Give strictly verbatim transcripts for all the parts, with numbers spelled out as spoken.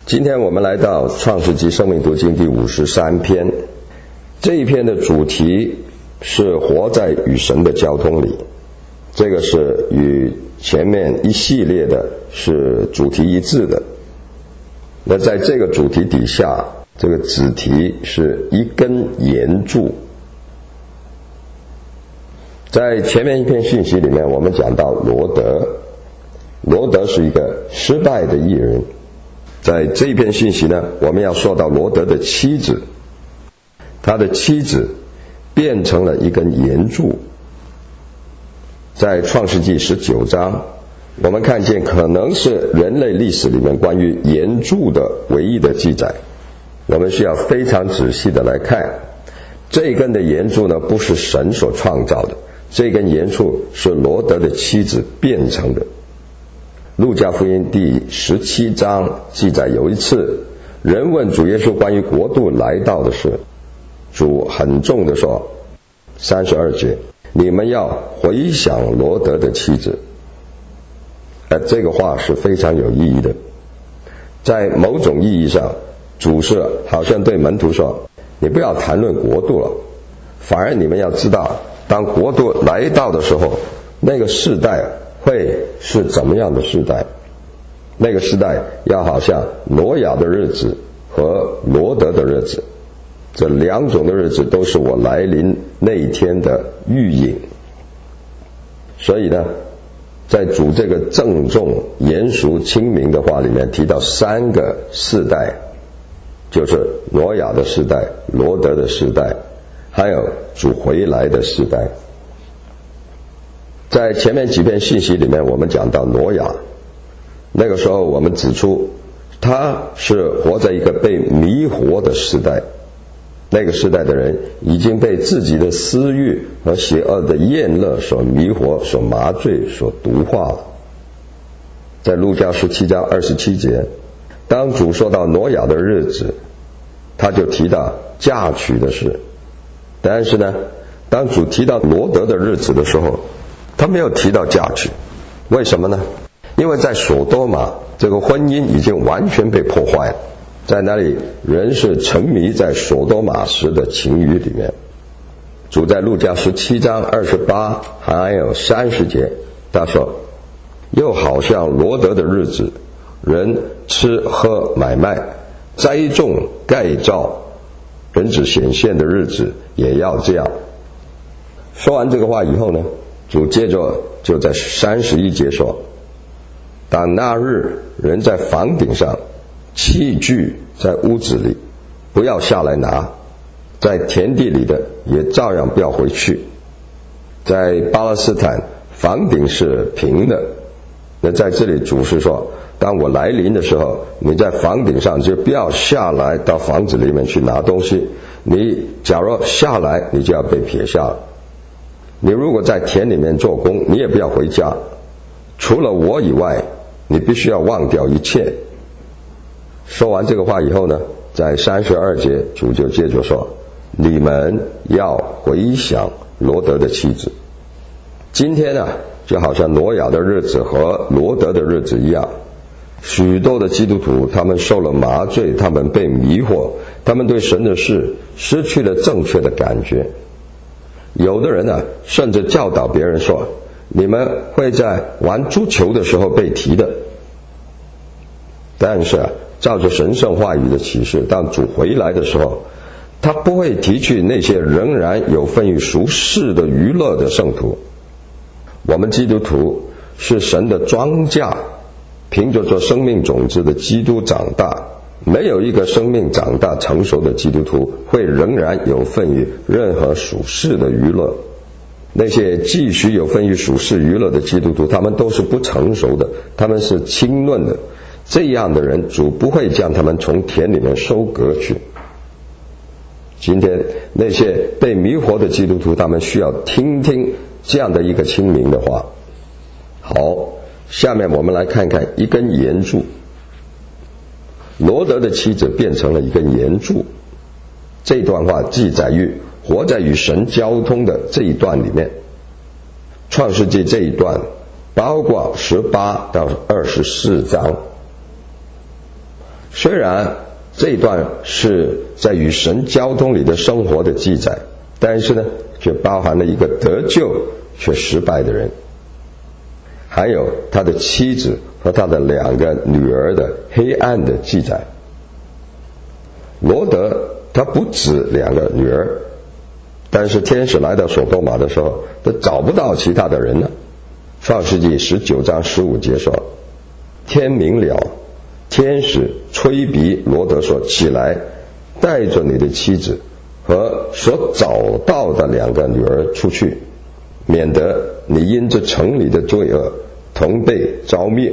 今天我们来到创世纪生命读经第五十三篇，这一篇的主题是活在与神的交通里，这个是与前面一系列的是主题一致的。那在这个主题底下，这个子题是一根岩柱。在前面一篇信息里面，我们讲到罗德，罗德是一个失败的艺人。在这一篇信息呢，我们要说到罗德的妻子，他的妻子变成了一根岩柱。在创世纪十九章，我们看见可能是人类历史里面关于岩柱的唯一的记载。我们需要非常仔细的来看，这根的岩柱呢，不是神所创造的，这根岩柱是罗德的妻子变成的。路加福音第十七章记载，有一次人问主耶稣关于国度来到的事，主很重的说，三十二节，你们要回想罗德的妻子。呃，这个话是非常有意义的。在某种意义上，主是好像对门徒说，你不要谈论国度了，反而你们要知道，当国度来到的时候，那个世代会是怎么样的世代？那个世代要好像挪亚的日子和罗德的日子，这两种的日子都是我来临那一天的预影。所以呢，在主这个郑重严肃清明的话里面提到三个世代，就是挪亚的世代、罗德的世代，还有主回来的世代。在前面几篇信息里面，我们讲到挪亚，那个时候我们指出他是活在一个被迷惑的时代，那个时代的人已经被自己的私欲和邪恶的厌乐所迷惑、所麻醉、所毒化了。在路加十七章二十七节，当主说到挪亚的日子，他就提到嫁娶的事。但是呢，当主提到罗德的日子的时候，他没有提到嫁娶。为什么呢？因为在所多玛，这个婚姻已经完全被破坏了，在那里人是沉迷在所多玛时的情欲里面。主在路加十七章二十八还有三十节，他说，又好像罗德的日子，人吃喝买卖栽种盖造，人子显现的日子也要这样。说完这个话以后呢，主接着就在三十一节说，当那日人在房顶上，器具在屋子里，不要下来拿，在田地里的也照样不要回去。在巴勒斯坦房顶是平的，那在这里主是说，当我来临的时候，你在房顶上就不要下来到房子里面去拿东西，你假如下来，你就要被撇下了。你如果在田里面做工，你也不要回家，除了我以外，你必须要忘掉一切。说完这个话以后呢，在三十二节主就接着说，你们要回想罗德的妻子。今天呢，就好像挪亚的日子和罗德的日子一样，许多的基督徒他们受了麻醉，他们被迷惑，他们对神的事失去了正确的感觉。有的人呢，甚至教导别人说，你们会在玩足球的时候被提的。但是啊，照着神圣话语的启示，当主回来的时候，他不会提去那些仍然有份于俗世的娱乐的圣徒。我们基督徒是神的庄稼，凭着做生命种子的基督长大。没有一个生命长大成熟的基督徒会仍然有份于任何属世的娱乐。那些继续有份于属世娱乐的基督徒，他们都是不成熟的，他们是轻论的。这样的人，主不会将他们从田里面收割去。今天那些被迷惑的基督徒，他们需要听听这样的一个清明的话。好，下面我们来看看一根岩柱。罗德的妻子变成了一根岩柱，这段话记载于活在与神交通的这一段里面。创世纪这一段包括十八到二十四章。 虽然这一段是在与神交通里的生活的记载，但是呢，却包含了一个得救却失败的人，还有他的妻子和他的两个女儿的黑暗的记载。罗德他不止两个女儿，但是天使来到所多玛的时候，他找不到其他的人了。创世纪十九章十五节说，天明了，天使吹逼罗德说，起来，带着你的妻子和所找到的两个女儿出去，免得你因这城里的罪恶同被着灭。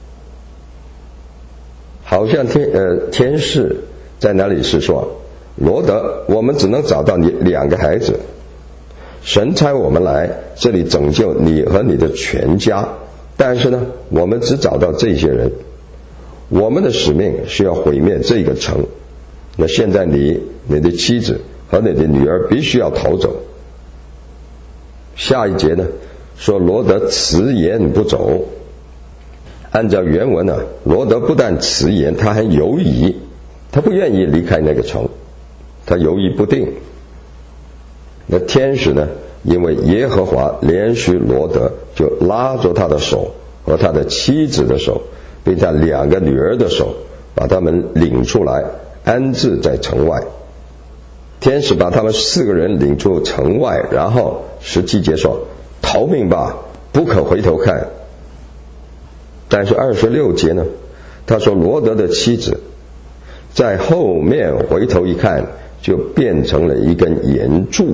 好像天呃天使在那里是说，罗德，我们只能找到你两个孩子，神差我们来这里拯救你和你的全家，但是呢，我们只找到这些人，我们的使命是要毁灭这个城。那现在你、你的妻子和你的女儿必须要逃走。下一节呢，说罗德迟延不走。按照原文呢，罗德不但迟延，他还犹疑，他不愿意离开那个城，他犹豫不定。那天使呢，因为耶和华连续罗德，就拉着他的手和他的妻子的手，并他两个女儿的手，把他们领出来，安置在城外。天使把他们四个人领出城外，然后十七节说，逃命吧，不可回头看。但是二十六节呢，他说罗德的妻子在后面回头一看，就变成了一根岩柱。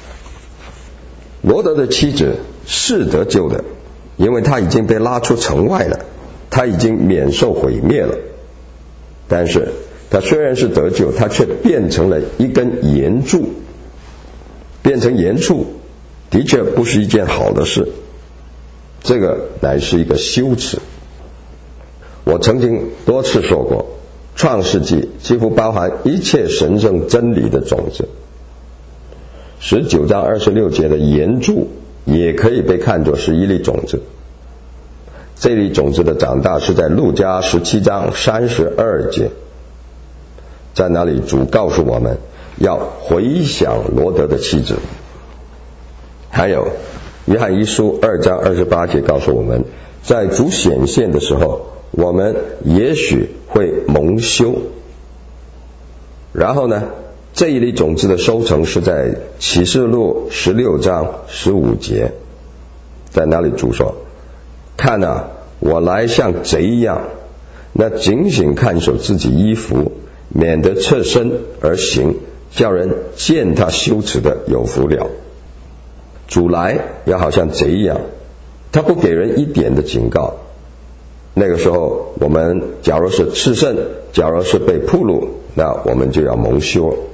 罗德的妻子是得救的，因为他已经被拉出城外了，他已经免受毁灭了。但是他虽然是得救，他却变成了一根岩柱。变成岩柱的确不是一件好的事，这个乃是一个羞耻。我曾经多次说过，创世纪几乎包含一切神圣真理的种子。十九章二十六节的岩柱也可以被看作是一粒种子。这粒种子的长大是在路加十七章三十二节，在那里主告诉我们要回想罗德的妻子。还有约翰一书二章二十八节告诉我们，在主显现的时候，我们也许会蒙羞。然后呢，这一粒种子的收成是在启示录十六章十五节，在那里主说，看啊，我来像贼一样，那警醒看守自己衣服，免得侧身而行，叫人见他羞耻的有福了。主来要好像贼一样，他不给人一点的警告。那个时候我们假如是赤身，假如是被暴露，那我们就要蒙羞了。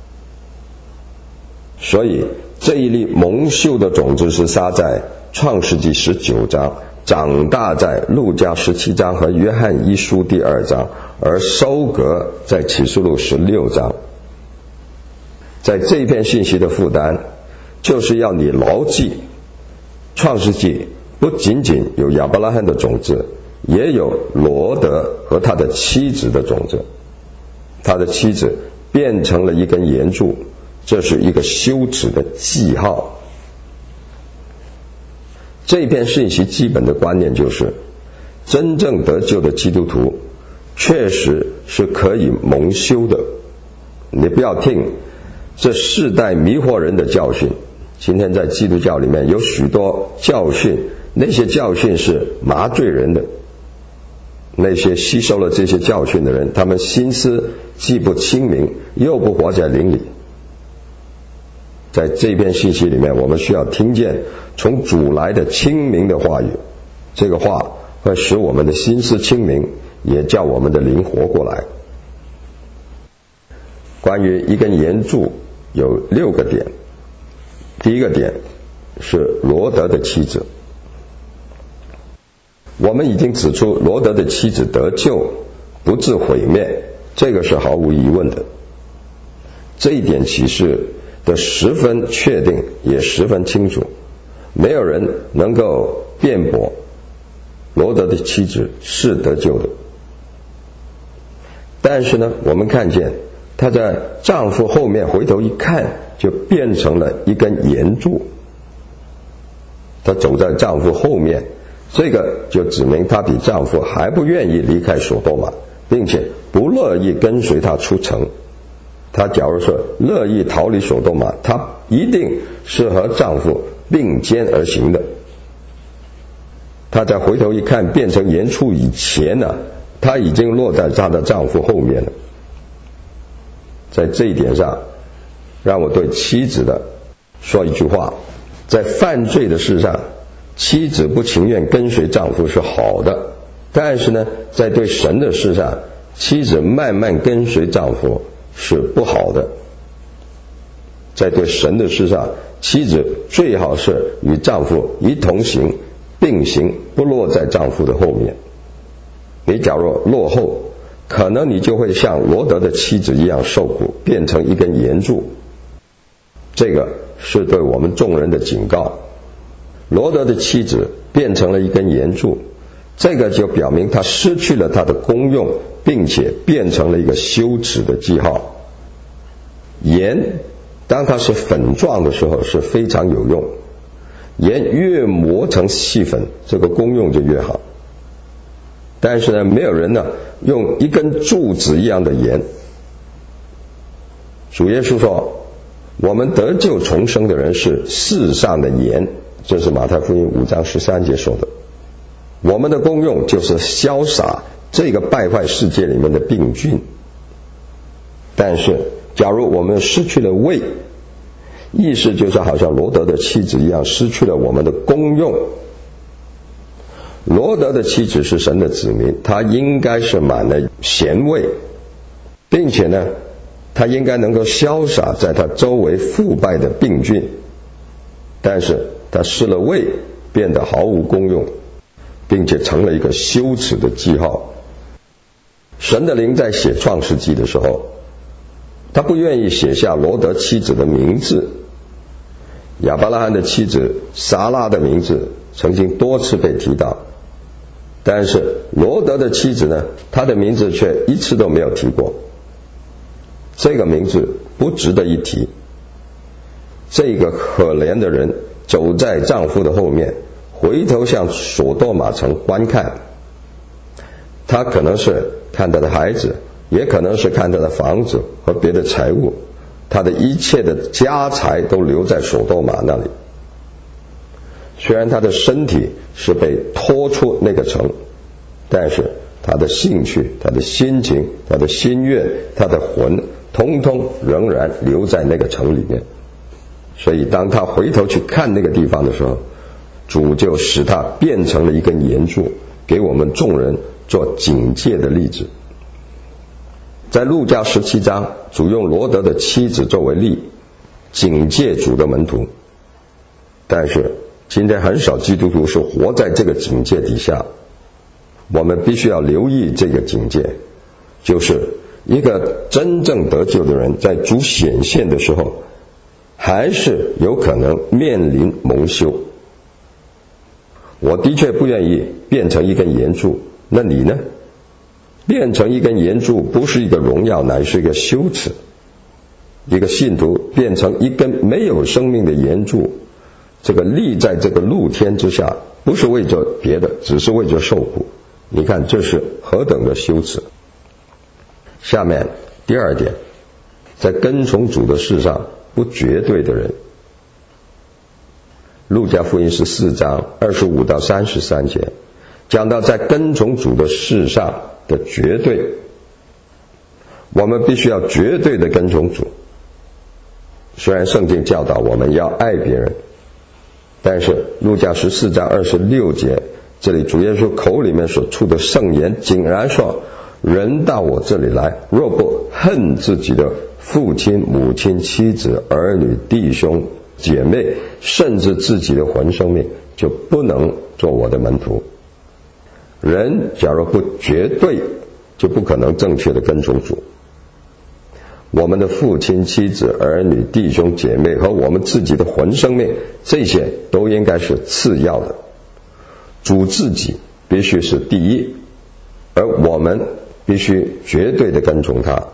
所以这一粒蒙羞的种子是撒在创世纪十九章，长大在路加十七章和约翰一书第二章，而收割在启示录十六章。在这一篇信息的负担，就是要你牢记，创世纪不仅仅有亚伯拉罕的种子，也有罗德和他的妻子的种子。他的妻子变成了一根岩柱，这是一个羞耻的记号。这篇信息基本的观念就是，真正得救的基督徒确实是可以蒙羞的。你不要听这世代迷惑人的教训。今天在基督教里面有许多教训，那些教训是麻醉人的。那些吸收了这些教训的人，他们心思既不清明，又不活在灵里。在这篇信息里面，我们需要听见从主来的清明的话语，这个话会使我们的心思清明，也叫我们的灵活过来。关于一根岩柱有六个点。第一个点是罗德的妻子。我们已经指出罗德的妻子得救，不致毁灭，这个是毫无疑问的。这一点启示的十分确定，也十分清楚，没有人能够辩驳罗德的妻子是得救的。 但是呢，我们看见她在丈夫后面回头一看，就变成了一根岩柱。她走在丈夫后面，这个就指明她比丈夫还不愿意离开所多玛，并且不乐意跟随他出城。她假如说乐意逃离所多玛，她一定是和丈夫并肩而行的。她在回头一看变成岩柱以前呢，她已经落在她的丈夫后面了。在这一点上，让我对妻子的说一句话：在犯罪的事上，妻子不情愿跟随丈夫是好的，但是呢，在对神的事上，妻子慢慢跟随丈夫是不好的。在对神的事上，妻子最好是与丈夫一同行，并行，不落在丈夫的后面。你假如落后，可能你就会像罗德的妻子一样受苦，变成一根岩柱。这个是对我们众人的警告。罗德的妻子变成了一根岩柱，这个就表明他失去了他的功用，并且变成了一个羞耻的记号。盐当它是粉状的时候是非常有用，盐越磨成细粉，这个功用就越好。但是呢，没有人呢用一根柱子一样的盐。主耶稣说，我们得救重生的人是世上的盐，这是马太福音五章十三节说的。我们的功用就是消洒这个败坏世界里面的病菌。但是假如我们失去了味，意思就是好像罗德的妻子一样，失去了我们的功用。罗德的妻子是神的子民，她应该是满了咸味，并且呢，她应该能够消洒在她周围腐败的病菌。但是她失了味，变得毫无功用，并且成了一个羞耻的记号。神的灵在写创世纪的时候，他不愿意写下罗德妻子的名字。亚伯拉罕的妻子撒拉的名字曾经多次被提到，但是罗德的妻子呢，她的名字却一次都没有提过。这个名字不值得一提。这个可怜的人走在丈夫的后面，回头向所多玛城观看，他可能是看他的孩子，也可能是看他的房子和别的财物，他的一切的家财都留在所多玛那里。虽然他的身体是被拖出那个城，但是他的兴趣、他的心情、他的心愿、他的魂，通通仍然留在那个城里面。所以当他回头去看那个地方的时候，主就使他变成了一根岩柱，给我们众人做警戒的例子。在路加十七章，主用罗德的妻子作为例，警戒主的门徒。但是今天很少基督徒是活在这个警戒底下。我们必须要留意这个警戒，就是一个真正得救的人在主显现的时候，还是有可能面临蒙羞。我的确不愿意变成一根岩柱，那你呢？变成一根岩柱不是一个荣耀，乃是一个羞耻。一个信徒变成一根没有生命的岩柱，这个立在这个露天之下，不是为着别的，只是为着受苦。你看这是何等的羞耻。下面第二点，在跟从主的事上不绝对的人。路加福音十四章二十五到三十三节讲到在跟从主的事上的绝对。我们必须要绝对的跟从主。虽然圣经教导我们要爱别人，但是路加十四章二十六节，这里主耶稣口里面所出的圣言竟然说，人到我这里来，若不恨自己的父亲、母亲、妻子、儿女、弟兄、姐妹，甚至自己的魂生命，就不能做我的门徒。人假如不绝对，就不可能正确的跟从主。我们的父亲、妻子、儿女、弟兄、姐妹和我们自己的魂生命，这些都应该是次要的。主自己必须是第一，而我们必须绝对的跟从他。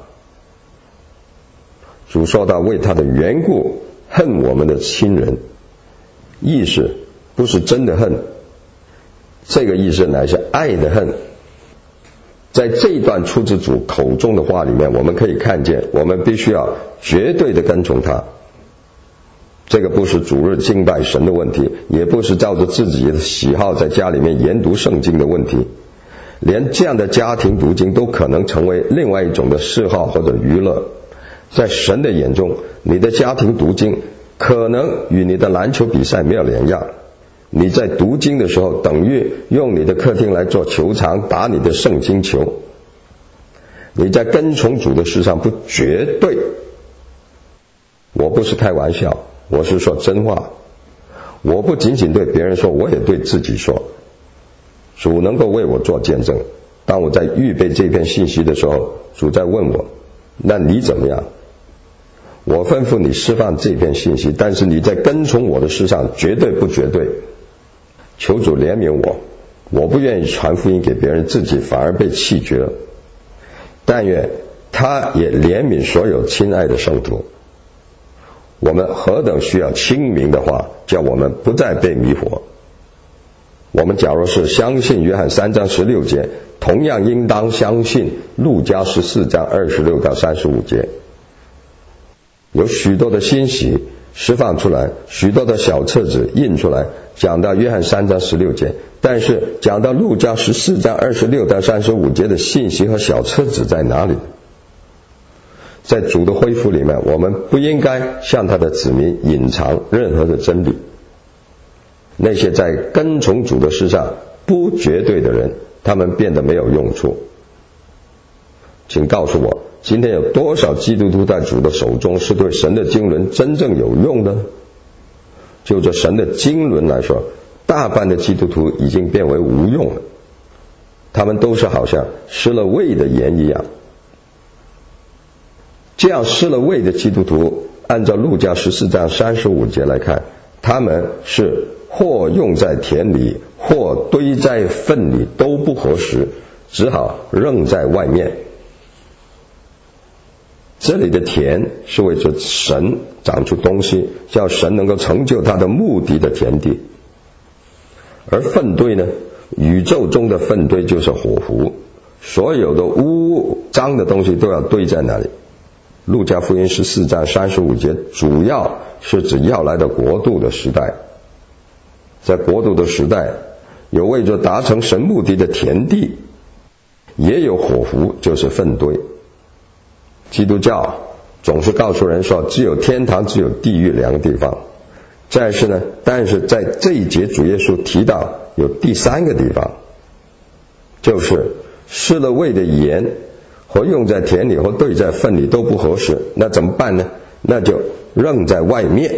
主说到为他的缘故恨我们的亲人，意思不是真的恨，这个意思乃是爱的恨。在这一段出自主口中的话里面，我们可以看见我们必须要绝对的跟从他。这个不是主日敬拜神的问题，也不是照着自己的喜好在家里面研读圣经的问题，连这样的家庭读经都可能成为另外一种的嗜好或者娱乐。在神的眼中，你的家庭读经可能与你的篮球比赛没有两样。你在读经的时候，等于用你的客厅来做球场，打你的圣经球。你在跟从主的事上不绝对，我不是开玩笑，我是说真话。我不仅仅对别人说，我也对自己说。主能够为我做见证。当我在预备这篇信息的时候，主在问我，那你怎么样？我吩咐你释放这篇信息，但是你在跟从我的事上绝对不绝对。求主怜悯我，我不愿意传福音给别人，自己反而被弃绝了。但愿他也怜悯所有亲爱的圣徒。我们何等需要清明的话，叫我们不再被迷惑。我们假如是相信约翰三章十六节，同样应当相信路加十四章二十六到三十五节。有许多的信息释放出来，许多的小册子印出来，讲到约翰三章十六节，但是讲到路加十四章二十六到三十五节的信息和小册子在哪里？在主的恢复里面，我们不应该向他的子民隐藏任何的真理。那些在跟从主的事上不绝对的人，他们变得没有用处。请告诉我，今天有多少基督徒在主的手中是对神的经纶真正有用的？就着神的经纶来说，大半的基督徒已经变为无用了，他们都是好像失了味的盐一样。这样失了味的基督徒，按照路加十四章三十五节来看，他们是或用在田里，或堆在粪里，都不合适，只好扔在外面。这里的田是为着神长出东西，叫神能够成就他的目的的田地。而粪堆呢，宇宙中的粪堆就是火湖，所有的污脏的东西都要堆在那里。路加福音十四章三十五节主要是指要来的国度的时代。在国度的时代，有为着达成神目的的田地，也有火湖，就是粪堆。基督教总是告诉人说，只有天堂，只有地狱两个地方。但是呢，但是在这一节主耶稣提到有第三个地方，就是失了味的盐和用在田里或堆在粪里都不合适，那怎么办呢？那就扔在外面。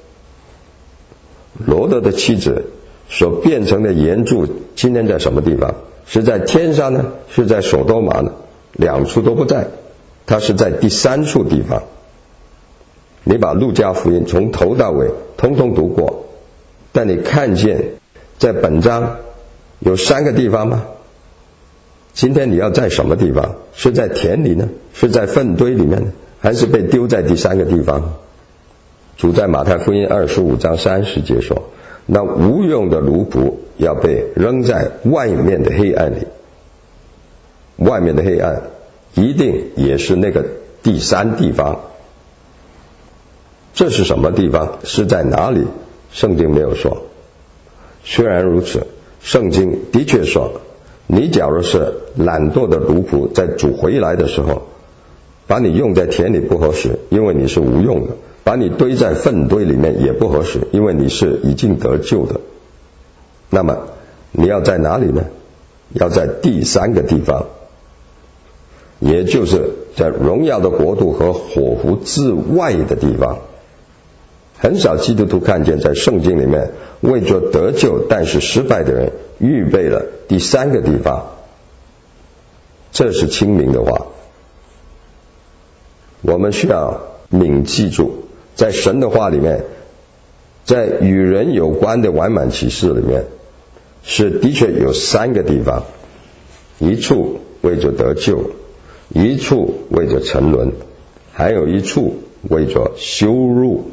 罗德的妻子所变成的盐柱今天在什么地方？是在天上呢？是在所多玛呢？两处都不在，它是在第三处地方。你把路加福音从头到尾通通读过，但你看见在本章有三个地方吗？今天你要在什么地方？是在田里呢？是在粪堆里面呢？还是被丢在第三个地方？主在马太福音二十五章三十节说，那无用的奴仆要被扔在外面的黑暗里。外面的黑暗一定也是那个第三地方。这是什么地方？是在哪里？圣经没有说。虽然如此，圣经的确说，你假如是懒惰的奴仆，在主回来的时候，把你用在田里不合适，因为你是无用的；把你堆在粪堆里面也不合适，因为你是已经得救的。那么你要在哪里呢？要在第三个地方，也就是在荣耀的国度和火湖之外的地方。很少基督徒看见在圣经里面为着得救但是失败的人预备了第三个地方，这是清明的话。我们需要铭记住，在神的话里面，在与人有关的完满启示里面，是的确有三个地方。一处为着得救，一处为着沉沦，还有一处为着羞辱。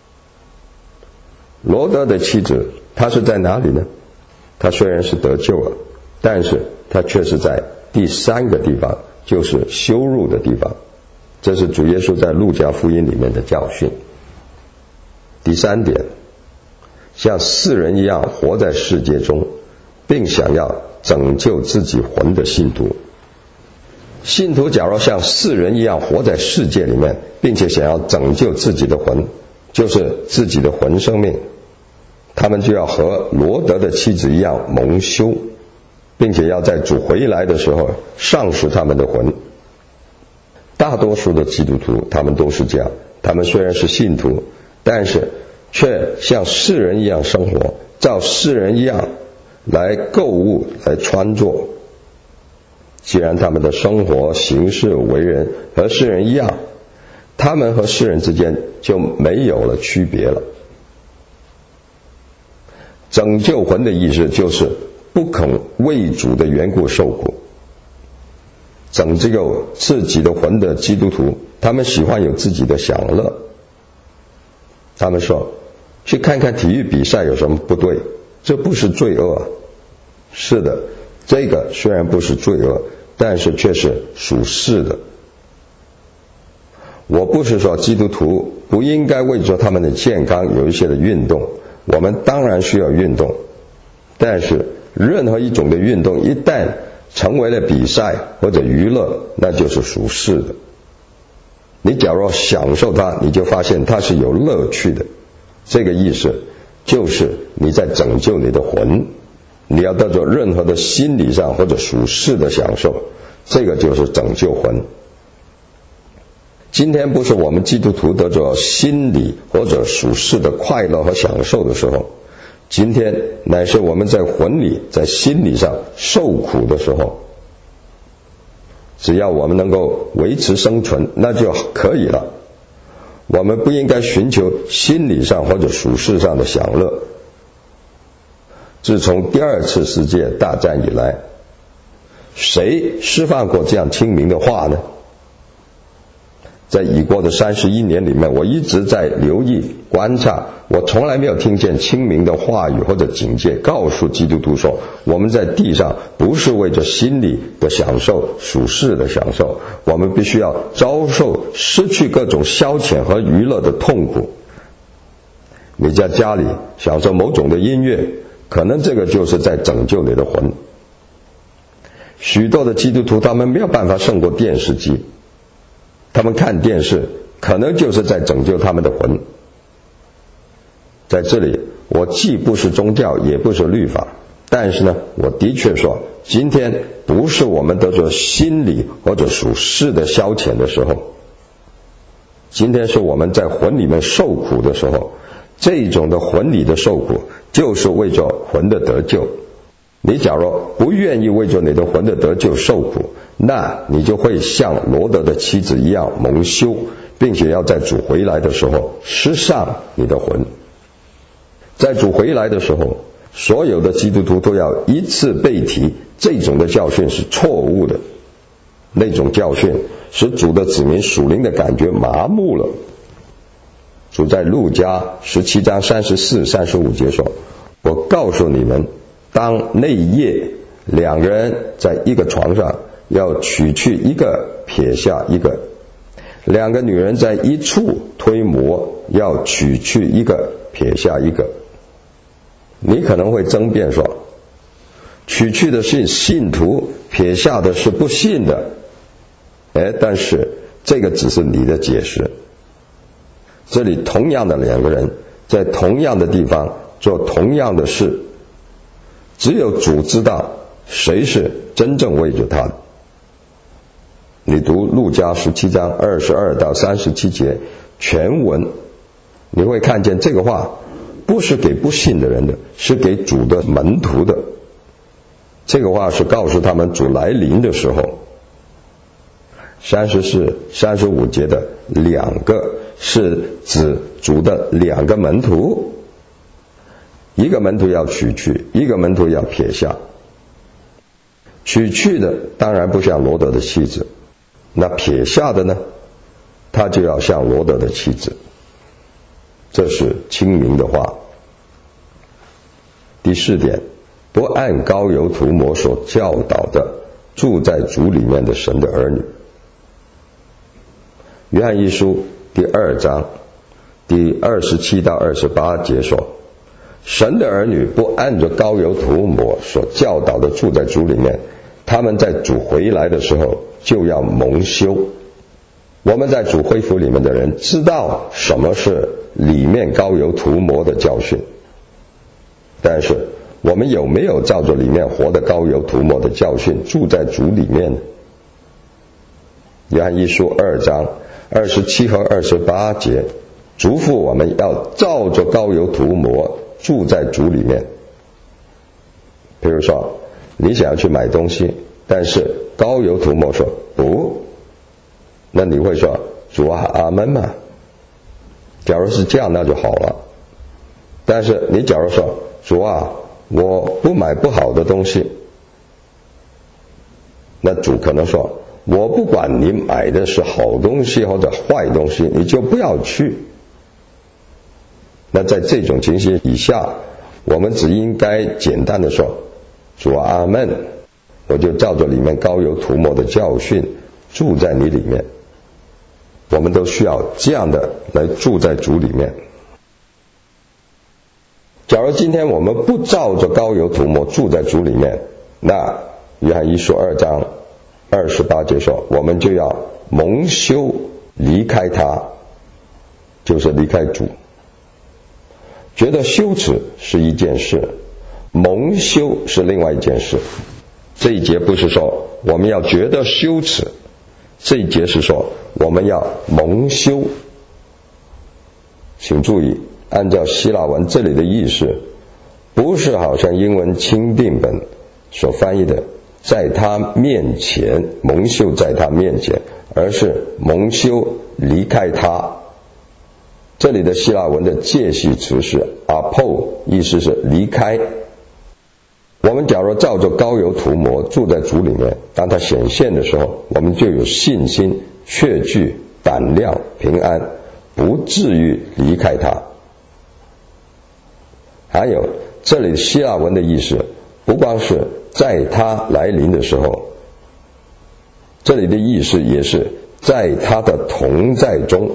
罗德的妻子，她是在哪里呢？她虽然是得救了，但是她却是在第三个地方，就是羞辱的地方。这是主耶稣在路加福音里面的教训。第三点，像世人一样活在世界中，并想要拯救自己魂的信徒。信徒假如像世人一样活在世界里面，并且想要拯救自己的魂，就是自己的魂生命，他们就要和罗德的妻子一样蒙羞，并且要在主回来的时候丧失他们的魂。大多数的基督徒他们都是这样，他们虽然是信徒，但是却像世人一样生活，照世人一样来购物，来穿着。既然他们的生活行事为人和世人一样，他们和世人之间就没有了区别了。拯救魂的意思就是不肯为主的缘故受苦。拯救自己的魂的基督徒，他们喜欢有自己的享乐。他们说，去看看体育比赛有什么不对？这不是罪恶。是的，这个虽然不是罪恶，但是却是属世的。我不是说基督徒不应该为着他们的健康有一些的运动，我们当然需要运动，但是任何一种的运动一旦成为了比赛或者娱乐，那就是属世的。你假如享受它，你就发现它是有乐趣的。这个意思就是你在拯救你的魂，你要得到任何的心理上或者属世的享受，这个就是拯救魂。今天不是我们基督徒得着心理或者属世的快乐和享受的时候，今天乃是我们在魂里在心理上受苦的时候。只要我们能够维持生存，那就可以了。我们不应该寻求心理上或者属世上的享乐。自从第二次世界大战以来，谁释放过这样清明的话呢？在已过的三十一年里面，我一直在留意观察，我从来没有听见清明的话语或者警戒告诉基督徒说，我们在地上不是为着心理的享受属世的享受，我们必须要遭受失去各种消遣和娱乐的痛苦。你在家里享受某种的音乐，可能这个就是在拯救你的魂。许多的基督徒他们没有办法胜过电视机，他们看电视可能就是在拯救他们的魂。在这里，我既不是宗教也不是律法，但是呢，我的确说，今天不是我们得着心理或者属世的消遣的时候，今天是我们在魂里面受苦的时候。这种的魂里的受苦就是为着魂的得救。你假如不愿意为着你的魂的得救受苦，那你就会像罗德的妻子一样蒙羞，并且要在主回来的时候失丧你的魂。在主回来的时候，所有的基督徒都要一次被提，这种的教训是错误的。那种教训使主的子民属灵的感觉麻木了。主在路加十七章三十四、三十五节说，我告诉你们，当那夜两个人在一个床上，要取去一个，撇下一个；两个女人在一处推磨，要取去一个，撇下一个。你可能会争辩说，取去的是信徒，撇下的是不信的。哎，但是这个只是你的解释。这里同样的两个人在同样的地方做同样的事，只有主知道谁是真正为着他的。你读路加十七章二十二到三十七节全文，你会看见这个话不是给不信的人的，是给主的门徒的。这个话是告诉他们主来临的时候。三十四、三十五节的两个是指主的两个门徒，一个门徒要取去，一个门徒要撇下。 娶去的当然不像罗得的妻子，那撇下的呢，他就要像罗得的妻子。这是清明的话。第四点，不按膏油涂抹所教导的住在主里面的神的儿女。约翰一书第二章第二十七到二十八节说，神的儿女不按着膏油涂抹所教导的住在主里面，他们在主回来的时候就要蒙羞。我们在主恢复里面的人知道什么是里面膏油涂抹的教训，但是我们有没有照着里面活的膏油涂抹的教训住在主里面呢？约翰一书二章二十七和二十八节嘱咐我们要照着膏油涂抹住在主里面。比如说你想要去买东西，但是膏油涂抹说不，那你会说主啊阿们吗？假如是这样那就好了。但是你假如说主啊我不买不好的东西，那主可能说我不管你买的是好东西或者坏东西，你就不要去。那在这种情形以下，我们只应该简单的说主啊阿们，我就照着里面膏油涂抹的教训住在你里面。我们都需要这样的来住在主里面。假如今天我们不照着膏油涂抹住在主里面，那约翰一书二章二十八节说，我们就要蒙羞离开他，就是离开主。觉得羞耻是一件事，蒙羞是另外一件事。这一节不是说我们要觉得羞耻，这一节是说我们要蒙羞。请注意，按照希腊文这里的意思，不是好像英文钦定本所翻译的在他面前，蒙羞在他面前，而是蒙羞离开他。这里的希腊文的介系词是 apo， 意思是离开。我们假如照着膏油涂抹住在主里面，当他显现的时候，我们就有信心、确据、胆量、平安，不至于离开他。还有这里希腊文的意思不光是在他来临的时候，这里的意思也是在他的同在中。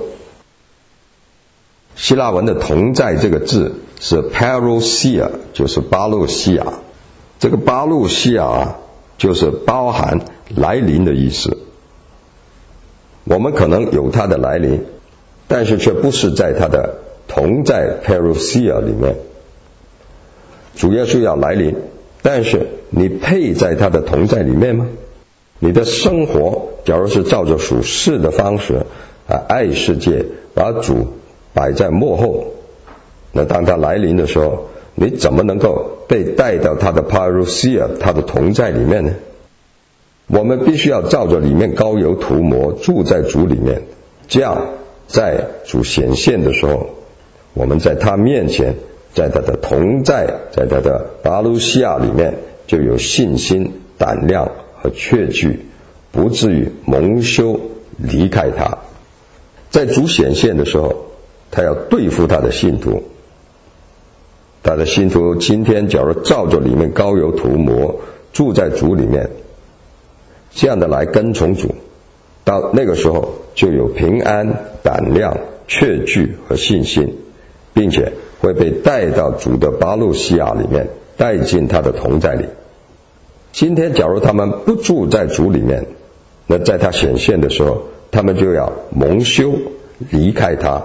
希腊文的同在这个字是 parousia， 就是巴路西亚。这个巴路西亚啊，就是包含来临的意思。我们可能有他的来临，但是却不是在他的同在 parousia 里面。主耶稣要来临，但是你配在他的同在里面吗？你的生活假如是照着属世的方式啊，爱世界，把主摆在幕后，那当他来临的时候，你怎么能够被带到他的 parousia， 他的同在里面呢？我们必须要照着里面膏油涂抹住在主里面，这样在主显现的时候，我们在他面前，在他的同在，在他的巴路西亚里面就有信心、胆量和确据，不至于蒙羞离开他。在主显现的时候，他要对付他的信徒。他的信徒今天假如照着里面膏油涂抹住在主里面，这样的来跟从主，到那个时候就有平安、胆量、确据和信心，并且会被带到主的巴路西亚里面，带进他的同在里。今天假如他们不住在主里面，那在他显现的时候，他们就要蒙羞离开他。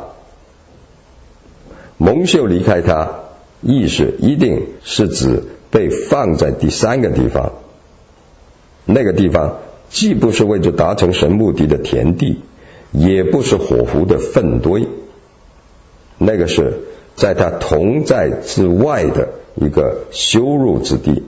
蒙羞离开他，意思一定是指被放在第三个地方。那个地方既不是为着达成神目的的田地，也不是火湖的粪堆，那个是在他同在之外的一个羞辱之地。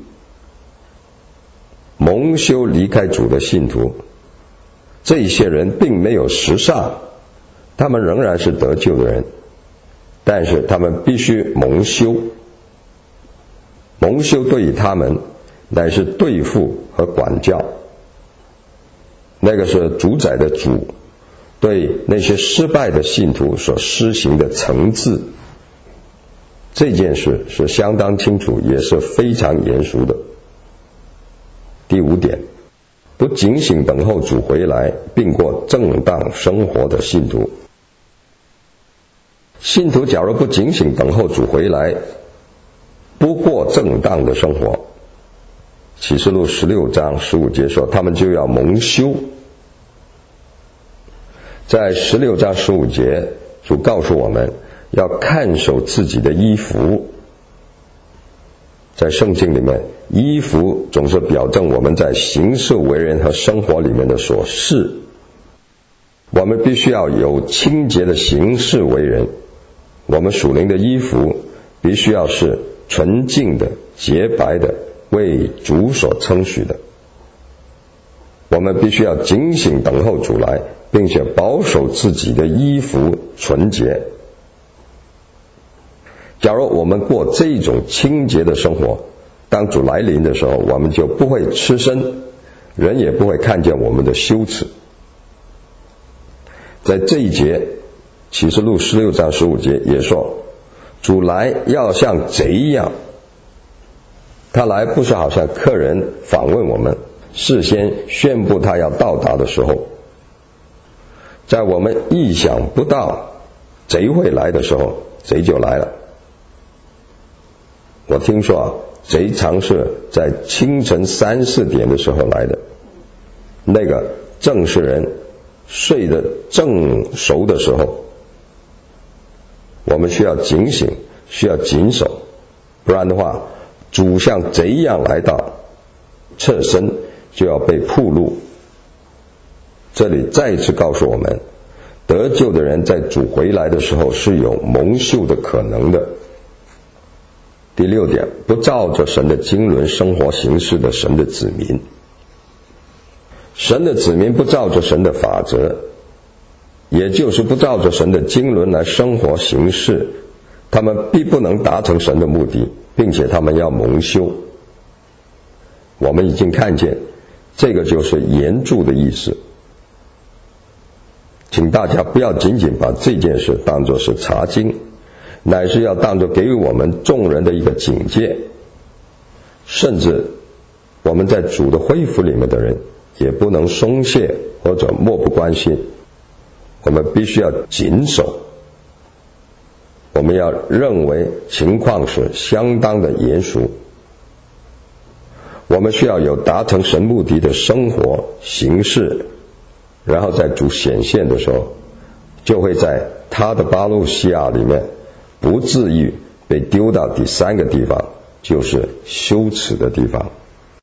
蒙羞离开主的信徒，这些人并没有时尚，他们仍然是得救的人，但是他们必须蒙羞。蒙羞对于他们乃是对付和管教。那个是主宰的主对那些失败的信徒所施行的惩治。这件事是相当清楚，也是非常严肃的。第五点，不警醒等候主回来并过正当生活的信徒。信徒假如不警醒等候主回来，不过正当的生活，启示录十六章十五节说他们就要蒙羞。在十六章十五节，主告诉我们要看守自己的衣服。在圣经里面，衣服总是表证我们在行事为人和生活里面的所事。我们必须要有清洁的行事为人，我们属灵的衣服必须要是纯净的、洁白的，为主所称许的。我们必须要警醒等候主来，并且保守自己的衣服纯洁。假如我们过这种清洁的生活，当主来临的时候，我们就不会吃身，人也不会看见我们的羞耻。在这一节，启示录十六章十五节也说，主来要像贼一样。他来不是好像客人访问我们，事先宣布他要到达的时候，在我们意想不到贼会来的时候，贼就来了。我听说啊，贼常是在清晨三四点的时候来的，那个正是人睡得正熟的时候。我们需要警醒，需要谨守，不然的话，主像贼一样来到，侧身就要被暴露。这里再一次告诉我们，得救的人在主回来的时候是有蒙羞的可能的。第六点，不照着神的经纶生活行事的神的子民。神的子民不照着神的法则，也就是不照着神的经纶来生活行事，他们必不能达成神的目的，并且他们要蒙羞。我们已经看见，这个就是严注的意思。请大家不要仅仅把这件事当作是查经，乃是要当作给予我们众人的一个警戒。甚至我们在主的恢复里面的人也不能松懈或者漠不关心，我们必须要谨守。我们要认为情况是相当的严肃，我们需要有达成神目的的生活形式，然后在主显现的时候，就会在他的巴路西亚里面不至于被丢到第三个地方，就是羞耻的地方。